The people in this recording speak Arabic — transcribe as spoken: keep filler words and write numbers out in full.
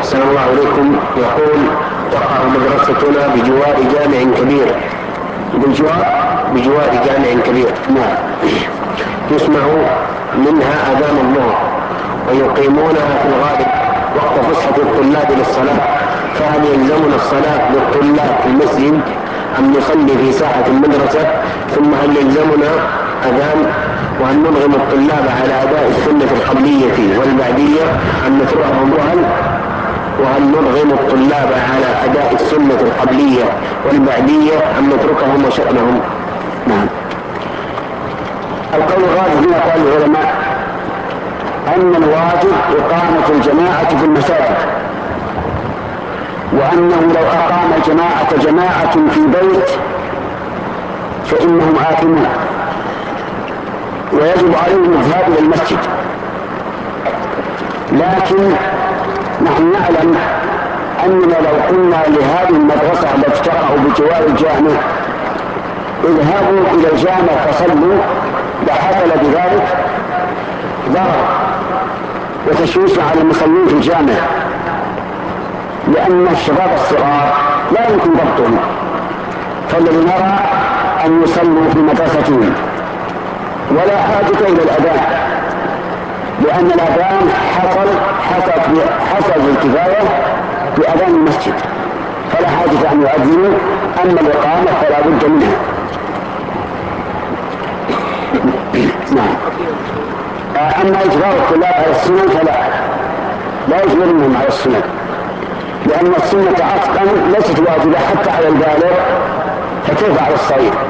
أحسن الله إليكم. يقول: تقع مدرستنا بجوار جامع كبير. بجوار بجوار جامع كبير نعم. يسمع منها أذان الظهر ويقيمونها في الغالب وقت فسحة الطلاب للصلاة، فهل يلزمنا الصلاة للطلاب في المسجد أم نصلي في ساحة المدرسة؟ ثم هل يلزمنا أذان؟ وهل نرغم الطلاب على أداء السنة القبلية والبعدية أم نتركهم وهل وهل نرغم الطلاب على أداء السنة القبلية والبعدية أم نتركهم وشأنهم؟ نعم. القول الراجح من أقوال العلماء أن الواجب إقامة الجماعة في المساجد، وأنه لو أقام الجماعة جماعة في بيت فإنهم آثمون ويجب عليهم الذهاب إلى المسجد. لكن نحن نعلم أننا لو قلنا لهذه المدرسة التي تقع بجوار الجامع اذهبوا إلى الجامع فصلوا لحصل بذلك ضرر وتشويش على المصلين في الجامع، لأن الشباب الصغار لا يمكن ضبطهم، فالذي نرى أن يصلوا في مدرستهم ولا حاجة إلى الأذان، لأن الأذان حصل حصل حصل الكفاية بأذان المسجد فلا حاجة أن يؤذنوا، أما الإقامة فلا بد منها. نعم. أما إجبار الطلاب على السنة فلا لا يجبرونهم على السنة، لأن السنة أصلا ليست واجبة حتى على البالغ فكيف على الصغير؟